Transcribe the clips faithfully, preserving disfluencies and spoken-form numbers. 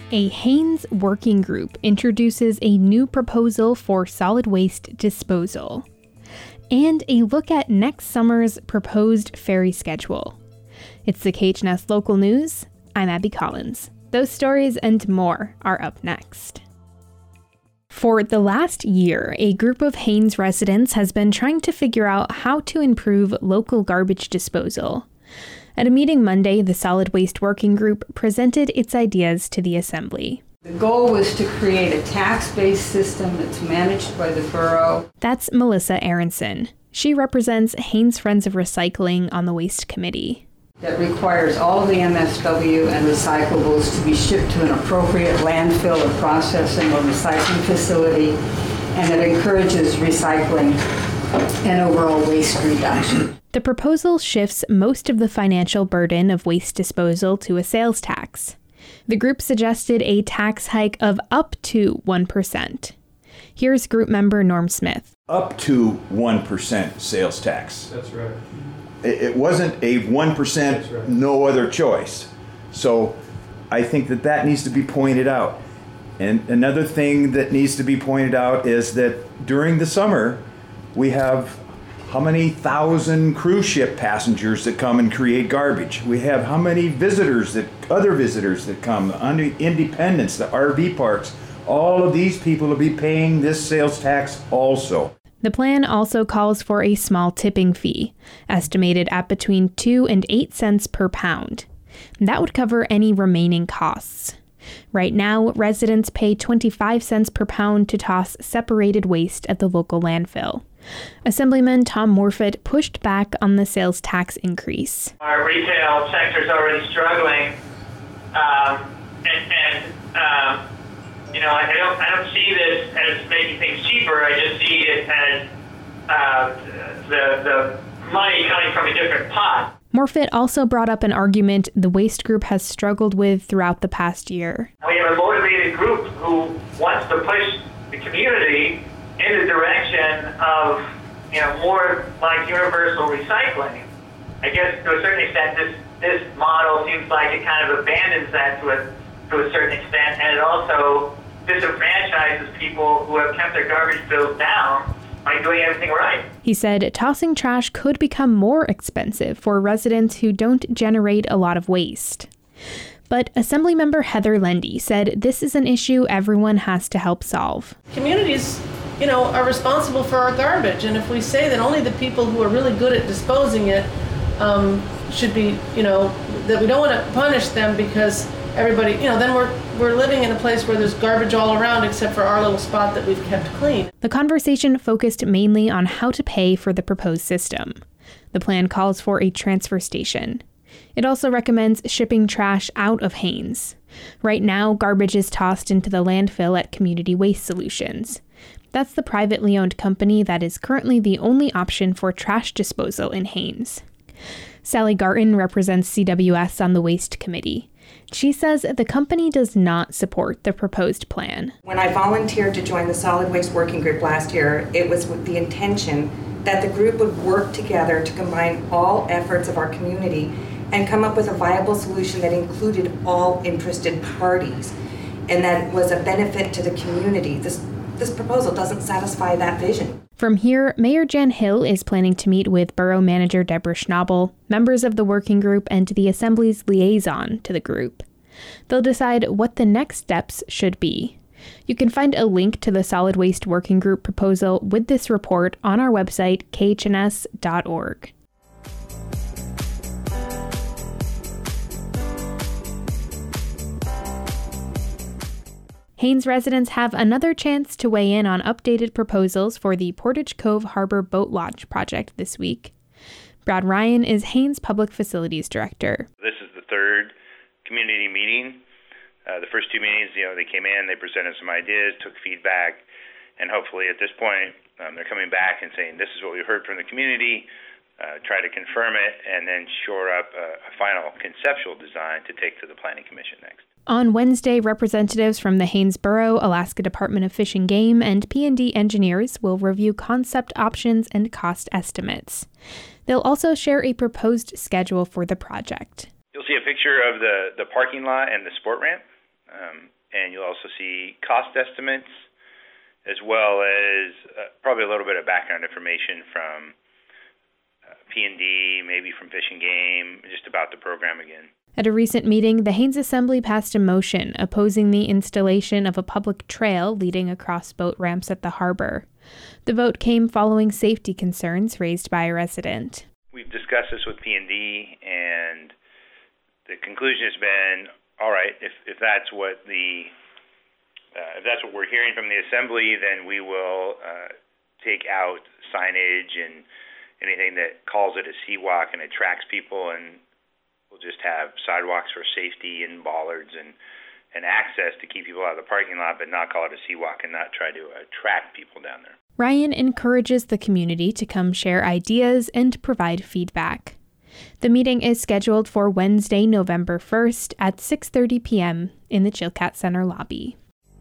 A Hanes working group introduces a new proposal for solid waste disposal. And a look at next summer's proposed ferry schedule. It's the K H N S Local News. I'm Abby Collins. Those stories and more are up next. For the last year, a group of Hanes residents has been trying to figure out how to improve local garbage disposal. At a meeting Monday, the Solid Waste Working Group presented its ideas to the Assembly. The goal was to create a tax-based system that's managed by the borough. That's Melissa Aronson. She represents Hanes Friends of Recycling on the Waste Committee. That requires all of the M S W and recyclables to be shipped to an appropriate landfill or processing or recycling facility, and that encourages recycling and overall waste reduction. The proposal shifts most of the financial burden of waste disposal to a sales tax. The group suggested a tax hike of up to one percent. Here's group member Norm Smith. Up to one percent sales tax. That's right. It, it wasn't a one percent, That's right. No other choice. So I think that that needs to be pointed out. And another thing that needs to be pointed out is that during the summer, we have how many thousand cruise ship passengers that come and create garbage? We have how many visitors, that other visitors that come, under independents, the R V parks. All of these people will be paying this sales tax also. The plan also calls for a small tipping fee, estimated at between two and eight cents per pound. That would cover any remaining costs. Right now, residents pay twenty-five cents per pound to toss separated waste at the local landfill. Assemblyman Tom Morfitt pushed back on the sales tax increase. Our retail sector is already struggling, um, and, and um, you know, I don't, I don't see this as making things cheaper. I just see it as uh, the the money coming from a different pot. Morfitt also brought up an argument the waste group has struggled with throughout the past year. We have a motivated group who wants to push the community in the direction of, you know, more like universal recycling. I guess to a certain extent, this this model seems like it kind of abandons that to a to a certain extent, and it also disenfranchises people who have kept their garbage bills down by doing everything right. He said tossing trash could become more expensive for residents who don't generate a lot of waste. But Assemblymember Heather Lendy said this is an issue everyone has to help solve. Communities, you know, are responsible for our garbage, and if we say that only the people who are really good at disposing it um, should be, you know, that we don't want to punish them because everybody, you know, then we're we're living in a place where there's garbage all around except for our little spot that we've kept clean. The conversation focused mainly on how to pay for the proposed system. The plan calls for a transfer station. It also recommends shipping trash out of Hanes. Right now, garbage is tossed into the landfill at Community Waste Solutions. That's the privately owned company that is currently the only option for trash disposal in Hanes. Sally Garton represents C W S on the Waste Committee. She says the company does not support the proposed plan. When I volunteered to join the Solid Waste Working Group last year, it was with the intention that the group would work together to combine all efforts of our community and come up with a viable solution that included all interested parties and that was a benefit to the community. This this proposal doesn't satisfy that vision. From here, Mayor Jan Hill is planning to meet with Borough Manager Deborah Schnabel, members of the working group, and the Assembly's liaison to the group. They'll decide what the next steps should be. You can find a link to the Solid Waste Working Group proposal with this report on our website, K H N S dot org. Hanes residents have another chance to weigh in on updated proposals for the Portage Cove Harbor Boat Launch project this week. Brad Ryan is Hanes Public Facilities Director. This is the third community meeting. Uh, the first two meetings, you know, they came in, they presented some ideas, took feedback, and hopefully at this point um, they're coming back and saying this is what we heard from the community, uh, try to confirm it, and then shore up a, a final conceptual design to take to the Planning Commission next. On Wednesday, representatives from the Haines Borough, Alaska Department of Fish and Game, and P and D engineers will review concept options and cost estimates. They'll also share a proposed schedule for the project. You'll see a picture of the, the parking lot and the sport ramp. Um, and you'll also see cost estimates, as well as uh, probably a little bit of background information from uh, P and D, maybe from Fish and Game, just about the program again. At a recent meeting, the Haines Assembly passed a motion opposing the installation of a public trail leading across boat ramps at the harbor. The vote came following safety concerns raised by a resident. We've discussed this with P and D, and the conclusion has been, all right, if, if that's what the uh, if that's what we're hearing from the Assembly, then we will uh, take out signage and anything that calls it a seawalk and attracts people, and we'll just have sidewalks for safety and bollards and, and access to keep people out of the parking lot, but not call it a seawalk and not try to attract people down there. Ryan encourages the community to come share ideas and provide feedback. The meeting is scheduled for Wednesday, November first at six thirty p.m. in the Chilkat Center lobby.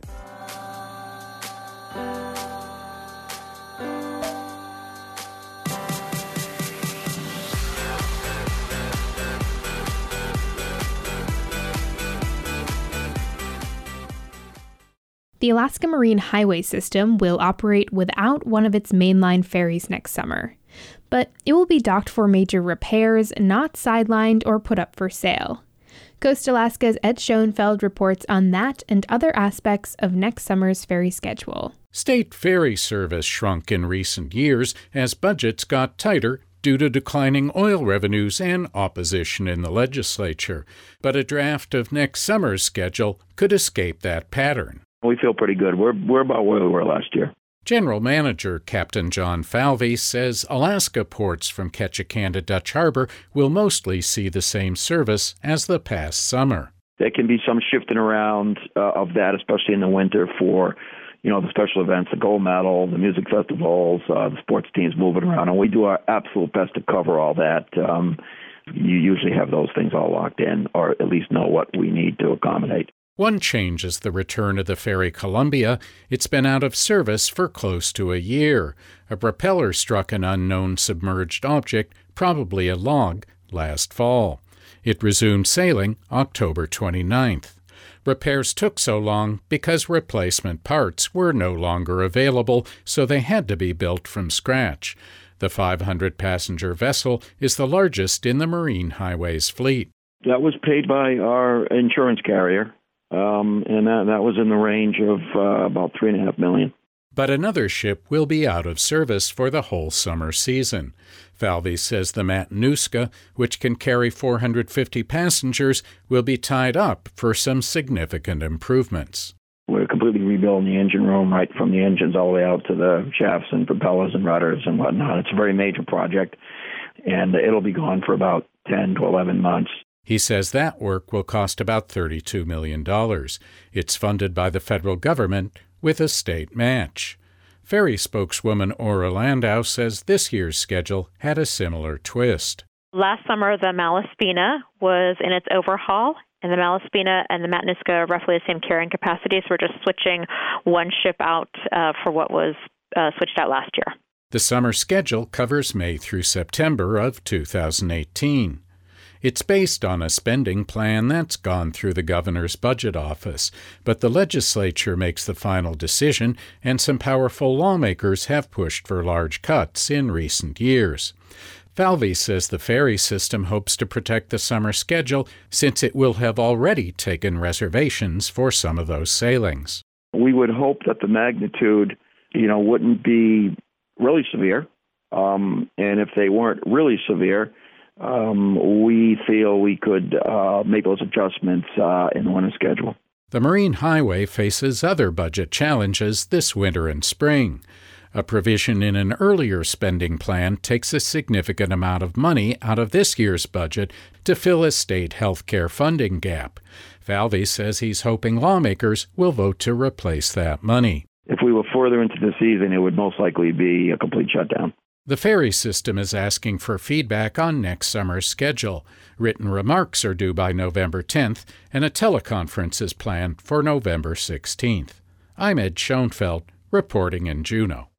The Alaska Marine Highway System will operate without one of its mainline ferries next summer, but it will be docked for major repairs, not sidelined or put up for sale. Coast Alaska's Ed Schoenfeld reports on that and other aspects of next summer's ferry schedule. State ferry service shrunk in recent years as budgets got tighter due to declining oil revenues and opposition in the legislature, but a draft of next summer's schedule could escape that pattern. We feel pretty good. We're we're about where we were last year. General Manager Captain John Falvey says Alaska ports from Ketchikan to Dutch Harbor will mostly see the same service as the past summer. There can be some shifting around uh, of that, especially in the winter for, you know, the special events, the gold medal, the music festivals, uh, the sports teams moving around, and we do our absolute best to cover all that. Um, you usually have those things all locked in, or at least know what we need to accommodate. One change is the return of the ferry Columbia. It's been out of service for close to a year. A propeller struck an unknown submerged object, probably a log, last fall. It resumed sailing October twenty-ninth. Repairs took so long because replacement parts were no longer available, so they had to be built from scratch. The five hundred passenger vessel is the largest in the Marine Highways fleet. That was paid by our insurance carrier. Um, and that, that was in the range of uh, about three and a half million. But another ship will be out of service for the whole summer season. Falvey says the Matanuska, which can carry four hundred fifty passengers, will be tied up for some significant improvements. We're completely rebuilding the engine room, right from the engines all the way out to the shafts and propellers and rudders and whatnot. It's a very major project, and it'll be gone for about ten to eleven months. He says that work will cost about thirty-two million dollars. It's funded by the federal government with a state match. Ferry spokeswoman Ora Landau says this year's schedule had a similar twist. Last summer, the Malaspina was in its overhaul, and the Malaspina and the Matanuska are roughly the same carrying capacities. We're just switching one ship out uh, for what was uh, switched out last year. The summer schedule covers May through September of two thousand eighteen. It's based on a spending plan that's gone through the governor's budget office, but the legislature makes the final decision, and some powerful lawmakers have pushed for large cuts in recent years. Falvey says the ferry system hopes to protect the summer schedule since it will have already taken reservations for some of those sailings. We would hope that the magnitude, you know, wouldn't be really severe, um, and if they weren't really severe, Um, we feel we could uh, make those adjustments uh, in the winter schedule. The Marine Highway faces other budget challenges this winter and spring. A provision in an earlier spending plan takes a significant amount of money out of this year's budget to fill a state health care funding gap. Falvey says he's hoping lawmakers will vote to replace that money. If we were further into the season, it would most likely be a complete shutdown. The ferry system is asking for feedback on next summer's schedule. Written remarks are due by November tenth, and a teleconference is planned for November sixteenth. I'm Ed Schoenfeld, reporting in Juneau.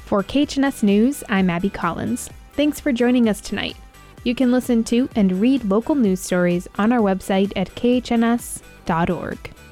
For K H N S News, I'm Abby Collins. Thanks for joining us tonight. You can listen to and read local news stories on our website at k h n s dot org.